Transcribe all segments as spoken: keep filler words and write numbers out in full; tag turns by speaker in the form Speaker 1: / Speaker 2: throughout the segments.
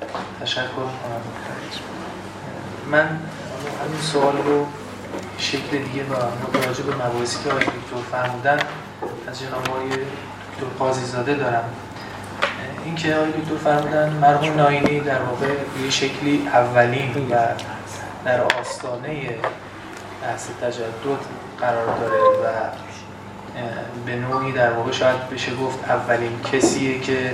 Speaker 1: تشکر میکنم. من همین سوال رو شکل دیگه و متوجه به مباحثی که آقای دکتر فرمودن از جناب آقای دکتر قاضی‌زاده دارم. این که آقای دکتر فرمودن مرحوم ناینی در واقع به شکلی اولین و در آستانه بحث تجدد قرار داره و به نوعی در واقع شاید بشه گفت اولین کسیه که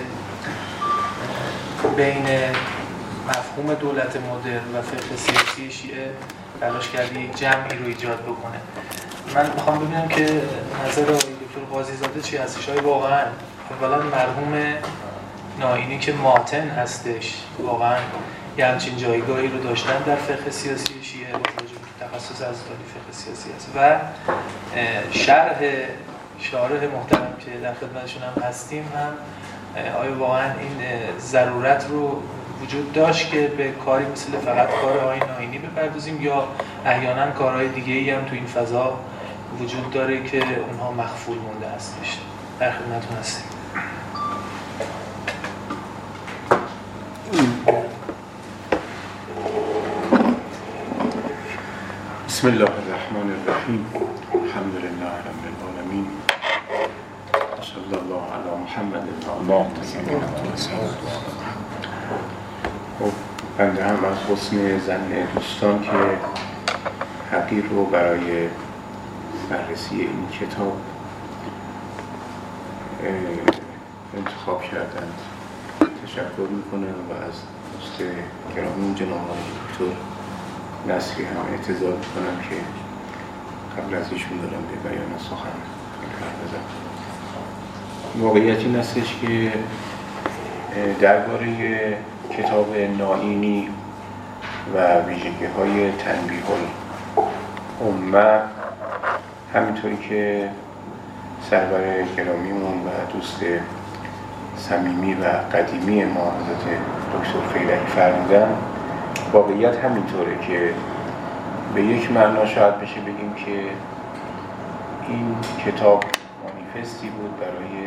Speaker 1: بین مفهوم دولت مدرن و فقه سیاسی شیعه تلاش کرده یک جمعی رو ایجاد بکنه. من میخوام ببینم که نظر آقای دکتر قاضی‌زاده چی هستش؟ آیا واقعا اولا مرحوم ناینی که ماتن هستش واقعا یه همچین جایگاهی رو داشتن در فقه سیاسی شیعه با توجه به تخصص عزاداری فقه سیاسی است و شرح شارح محترم که در خدمتشون هم هستیم هم آیا واقعا این ضرورت رو وجود داشت که به کاری مثل فقط کار آقای ناینی بپردازیم یا احیانا کارهای دیگه‌ای هم تو این فضا وجود داره که اونها مخفول مونده هستش؟ در خدمتتون هستیم.
Speaker 2: بسم الله الرحمن الرحیم. الحمد لله رب العالمین. صلی الله علی محمد و آله و اصحابه. خب بنده هم از حسن ظن دوستان که حقیر رو برای بررسی این کتاب انتخاب کردند تشکر میکنم و از دوست گرامی جناب آقای دکتر نصری هم اعتذار میکنم که قبل از ایشون دارم به بیان سخن می‌پردازم. واقعیت این هستش که درباره کتاب ناینی و ویژگی‌های تنبیه الامه همینطوری که سرور گرامیمون و دوست صمیمی و قدیمی ما حضرت دکتر فیلک فرمودن، واقعیت همینطوره که به یک معنا شاید بشه بگیم که این کتاب مانیفستی بود برای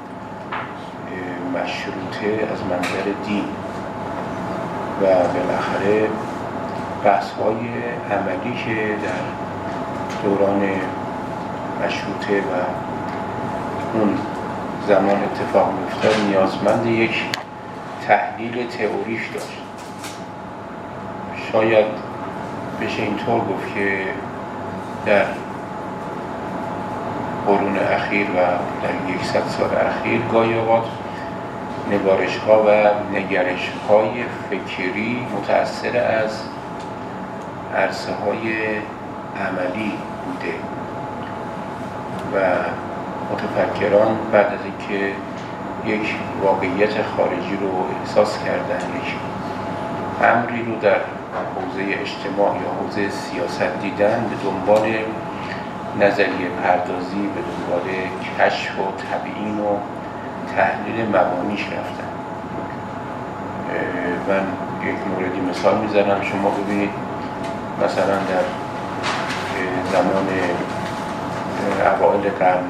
Speaker 2: مشروطه از منظر دین و بالاخره بحث‌های عملی که در دوران مشروطه و اون زمان اتفاق می‌افتاد نیازمند یک تحلیل تئوریک داشت. شاید بشه اینطور گفت که در قرون اخیر و در یکصد سال اخیر گاهی اوقات نگارش‌ها و نگرش‌های فکری متأثر از عرصه‌های عملی بوده و متفکران بعد از اینکه یک واقعیت خارجی رو احساس کردن، یک امری رو در حوزه اجتماع یا حوزه سیاست دیدن، به دنبال نظریه پردازی، به دنبال کشف و تبیین و تحلیل مبانیش رفتن. من یک موردی مثال میزنم، شما ببینید مثلا در زمان اوایل قرن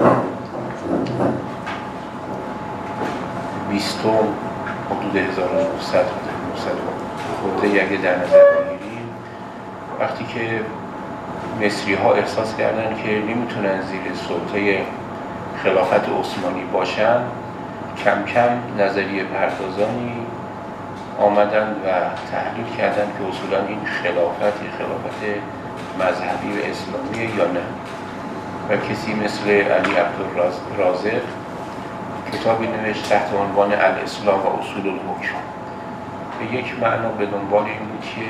Speaker 2: بیستم حدود هزار و نهصد خورده اگه در نظر بگیریم، وقتی که مصری ها احساس کردن که نمیتونن زیر سلطه خلافت عثمانی باشن، کم کم نظریه پردازانی آمدن و تحلیل کردن که اصولا این خلافت خلافت مذهبی و اسلامی یا نه. و کسی مثل علی عبدالرازق کتابی نوشت تحت عنوان الاسلام و اصول الحکم. به یک معنا به دنبال این بود که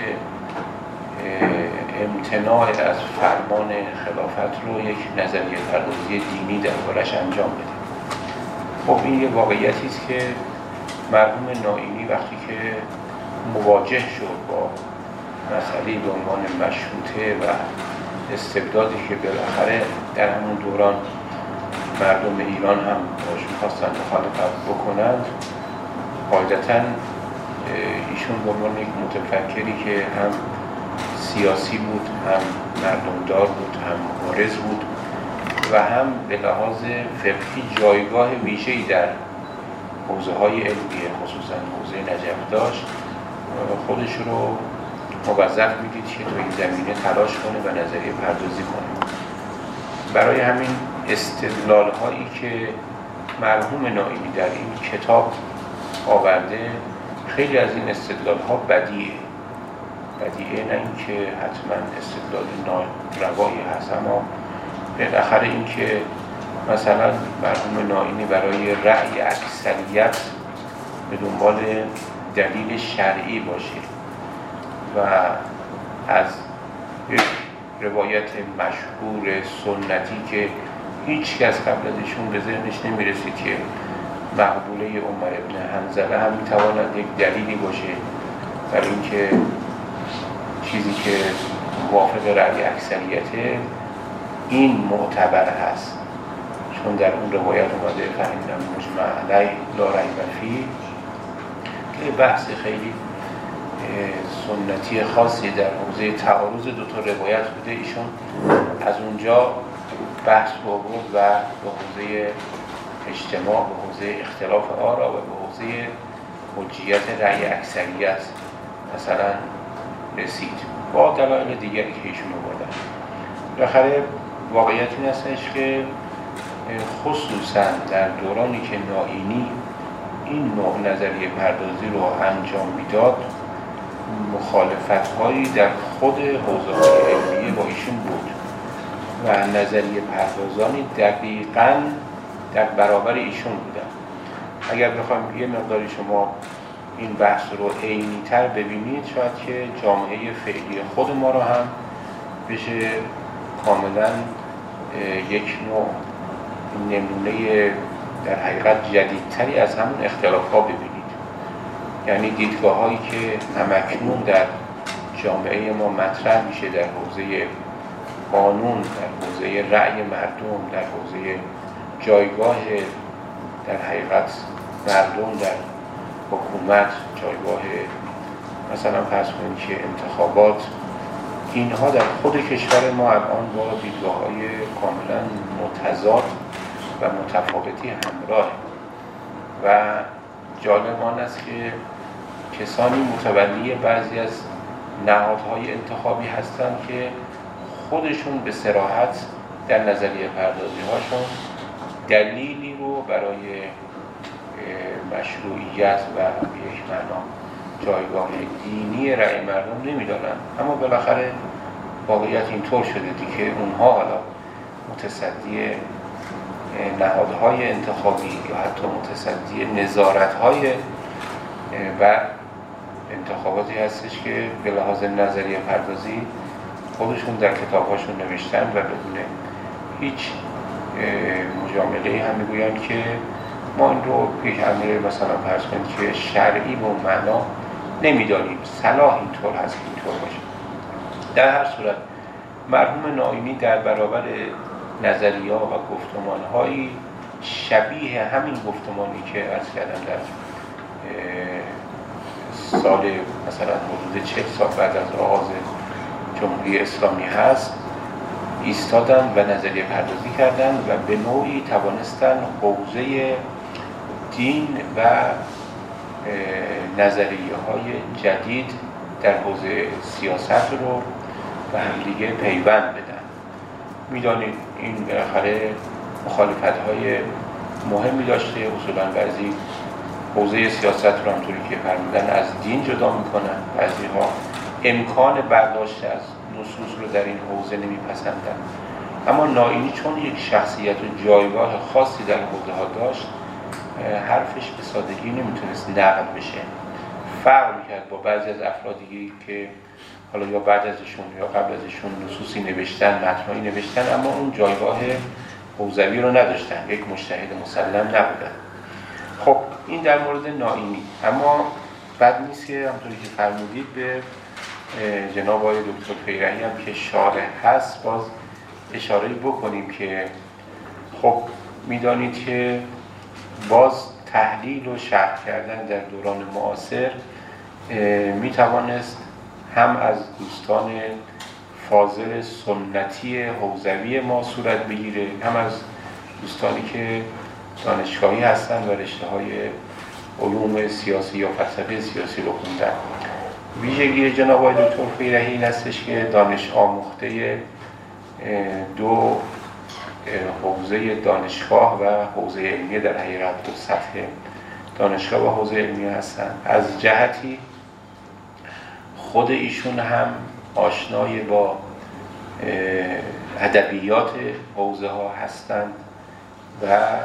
Speaker 2: امتناع از فرمان خلافت رو یک نظریه پردازی دینی دربارش انجام بده. خب این یه واقعیتی است که مرحوم ناینی وقتی که مواجه شد با مسئله به عنوان مشروطه و استبدادی که بالاخره در همون دوران مردم ایران هم باش می‌خواستن مخالفت بکنند، قاعدتاً ایشون به عنوان یک متفکری که هم سیاسی بود، هم مردمدار بود، هم مبارز بود و هم به لحاظ فقهی جایگاه ویژه‌ای در حوزه های علمیه خصوصا حوزه نجف داشت خودش رو موظف میدید که تو این زمینه تلاش کنه و نظریه پردازی کنه. برای همین استدلال هایی که مرحوم نائینی در این کتاب آورده خیلی از این استدلال ها بدیعه بدیعه نه اینکه حتما استدلال ناروایی هست، اما بالاخره اینکه مثلا مرحوم نائینی برای رأی اکثریت به دنبال دلیل شرعی باشه و از یک روایت مشهور سنتی که هیچ کس قبل از ایشون به ذهنش نمیرسید که مقبوله عمر ابن حنظله هم میتواند یک دلیلی باشه برای اینکه چیزی که موافق رأی اکثریته این معتبر هست، چون در اون روایت اومده فهمیدم مجمع علیه لا ریب فیه که بحث خیلی سنتی خاصی در حوزه تعارض دو تا روایت بوده. ایشون از اونجا بحث رو آورد و به حوزه اجتماع، به حوزه اختلاف آرا و به حوزه حجیت رأی اکثریت مثلا رسید با دلایل دیگری که ایشون آوردن. بالاخره واقعیت این هستش که خصوصا در دورانی که نائینی این نوع نظریه پردازی رو انجام میداد مخالفت‌هایی در خود حوزه‌های علمیه با ایشون بود و نظریه پردازانی دقیقاً در برابر ایشون بودن. اگر بخوایم یه مقداری شما این بحث رو عینی‌تر ببینید شاید که جامعه فعلی خود ما رو هم بشه کاملاً یک نوع نمونه در حقیقت جدیدتری از همون اختلاف‌ها ببینید. یعنی دیدگاه‌هایی که همکنون در جامعه ما مطرح میشه در حوزه قانون، در حوزه رأی مردم، در حوزه جایگاه در حقیقت مردم در حکومت، جایگاه مثلا فرض کنید که انتخابات، اینها در خود کشور ما الان با دیدگاه‌های کاملا متضاد و متفاوتی همراه و جالب آن است که کسانی متولی بعضی از نهادهای انتخابی هستند که خودشون به صراحت در نظریه پردازی هاشون دلیلی رو برای مشروعیت و به یک معنا جایگاه دینی رأی مردم نمیدانن، اما بالاخره واقعیت اینطور شده که اونها حالا متصدی نهادهای انتخابی یا حتی متصدی نظارت‌های و انتخاباتی هستش که به لحاظ نظریه پردازی خودشون در کتاب‌هاشون نوشتن و بدون هیچ مجامله‌ای هم میگویند که ما این رو یک امر مثلا فرض کنید که شرعی به اون معنا نمیدانیم، صلاح اینطور هست که اینطور باشه. در هر صورت مرحوم نائینی در برابر نظریه و گفتمان‌هایی شبیه همین گفتمانی که عرض کردم در سال مثلا حدود چهل سال بعد از آغاز جمهوری اسلامی هست ایستادن و نظریه پردازی کردن و به نوعی توانستن حوزه دین و نظریه های جدید در حوزه سیاست رو به همدیگه پیوند بدن. میدانید این بالاخره مخالفت‌های مهمی داشته، اصولاً بعضی حوزه سیاست رو همطوری که فرمودن از دین جدا میکنن، بعضی ها امکان برداشت از نصوص رو در این حوزه نمیپسندن، اما نائینی چون یک شخصیت و جایگاه خاصی در حوزه ها داشت حرفش به سادگی نمیتونست نقد بشه، فرق میکرد با بعضی از افرادی که حالا یا بعد ازشون یا قبل ازشون نصوصی نوشتن، متنایی نوشتن، اما اون جایگاه حوزوی رو نداشتن، یک مجتهد مسلم نبودن. خب این در مورد نائینی. اما بد نیست که همونطوری که فرمودید به جناب آقای دکتر فیرحی هم که شارح هست باز اشاره بکنیم که خب میدانید که باز تحلیل و شرح کردن در دوران معاصر میتوانست هم از دوستان فاضل سنتی حوزوی ما صورت بگیره، هم از دوستانی که دانشگاهی هستن و رشته های علوم سیاسی یا فلسفه سیاسی رو خوندن. ویژگی جناب آقای دکتر فیرحی این هستش که دانش آموخته دو حوزه دانشگاه و حوزه علمیه در حقیقت دو سطح دانشگاه و حوزه علمیه هستند. از جهتی خود ایشون هم آشنای با ادبیات حوزه ها هستند و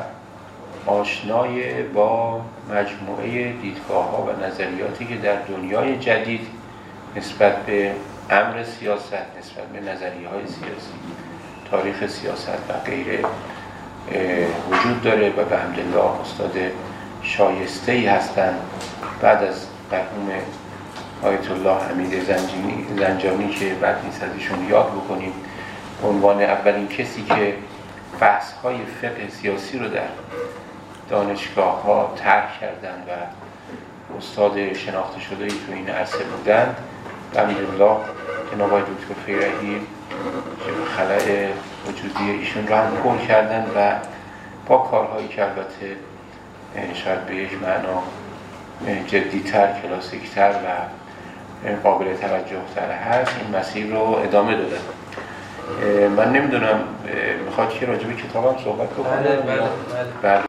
Speaker 2: آشنای با مجموعه دیدگاه ها و نظریاتی که در دنیای جدید نسبت به امر سیاست، نسبت به نظریه های سیاسی، تاریخ سیاست و غیره وجود داره و به حمدالله استاد شایسته‌ای هستند. بعد از مرحوم آیت الله حمید زنجانی, زنجانی که بعد نیست از ایشون یاد بکنیم، عنوان اولین کسی که بحث های فقه سیاسی رو در دانشگاه ها طرح کردند و استاد شناخته شده‌ای تو این عرصه بودند، الحمدلله جناب آقای دکتر فیرحی خلأ وجودی ایشون رو هم پر کردن و با کارهایی که البته شاید به یک معنا جدی‌تر، کلاسیک‌تر و قابل توجه‌تر هست، این مسیر رو ادامه دادن. من نمیدونم میخواد که راجع به کتابم صحبت بکنم؟
Speaker 1: بله بله بله.